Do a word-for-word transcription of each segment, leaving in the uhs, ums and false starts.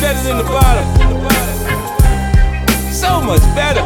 better than the bottom. So much better.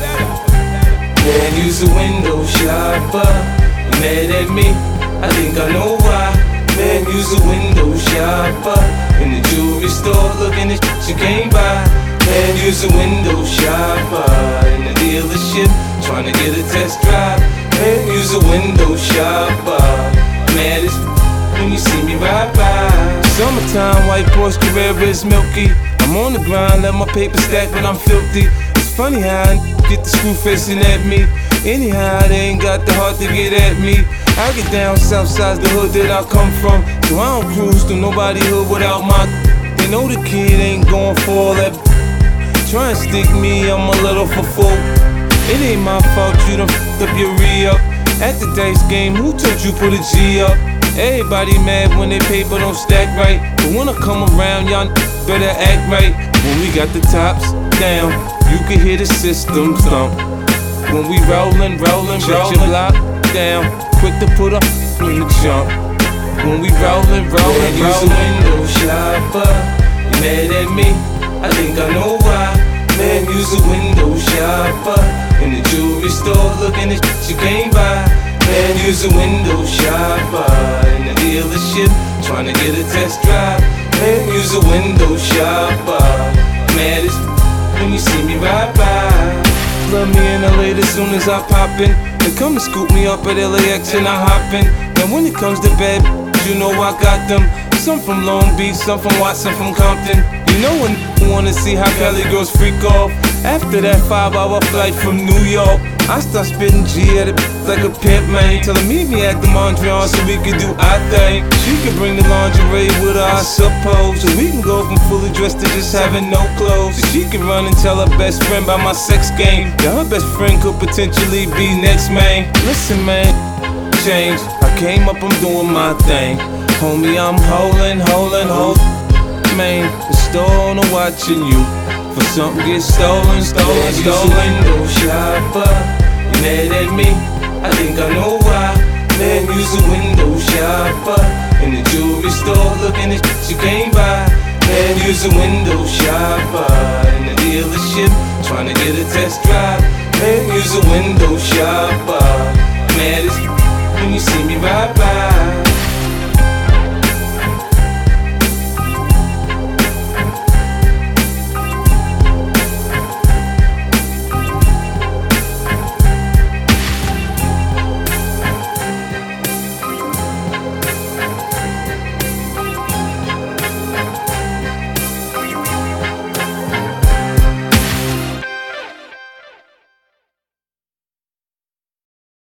Man, you's a window shopper. You mad at me? I think I know why. Man, you's a window shopper. In the jewelry store looking at shit you can't buy. Man, you's a window shopper. In the dealership trying to get a test drive. Man, you's a window shopper. Mad as when you see me ride by. Summertime, white Porsche Carrera is milky. I'm on the grind, let my paper stack when I'm filthy. It's funny how I get the screw facing at me. Anyhow, they ain't got the heart to get at me. I get down south side, the hood that I come from. So I don't cruise through nobody hood without my. They know the kid ain't going for all that. Try and stick me, I'm a little for full. It ain't my fault you done f***ed up your re-up. At the dice game, who told you put a G up? Everybody mad when they paper don't stack right. But when I come around, y'all better act right. When we got the tops down, you can hear the system thump. When we rollin', rollin', shut your block down. Quick to put up in the jump. When we rollin', rollin', Man, you's a window shopper. You mad at me? I think I know why. Man, you's a window shopper. In the jewelry store looking at shit you can't buy. Man, you's a window shopper. In the dealership trying to get a test drive. Man, you's a window shopper. Mad as when you see me ride by. Love me in L A as soon as I pop in. They come to scoop me up at L A X and I hop in. Now when it comes to bed, you know I got them. Some from Long Beach, some from Watson, from Compton. You know when you wanna see how Cali girls freak off. After that five hour flight from New York, I start spitting G at it like a pimp, man. Tell her meet me at the Mondrian so we can do our thing. She can bring the lingerie with her, I suppose. So we can go from fully dressed to just having no clothes. So she can run and tell her best friend about my sex game. Yeah, her best friend could potentially be next, man. Listen, man, change. I came up, I'm doing my thing. Homie, I'm holding, holding, holding. Man, the store owner watching you. For something get stolen, stolen, Man, you's stolen. a window shopper. You mad at me? I think I know why. Man, you's a window shopper. In the jewelry store looking at shit you can't buy. Man, you's a window shopper. In the dealership trying to get a test drive. Man, you's a window shopper. Mad as when you see me ride by.